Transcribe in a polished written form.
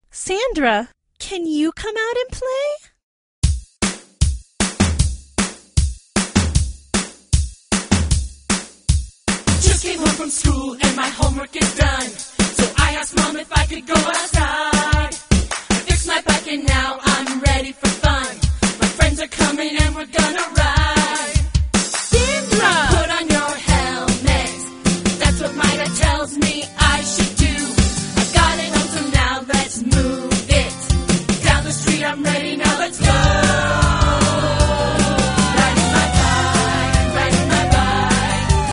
Sandra, can you come out and play? Just came home from school and my homework is done. So I asked Mom if I could go outside. I fixed my bike and now I'm ready for fun. My friends are coming and we're gonna ride.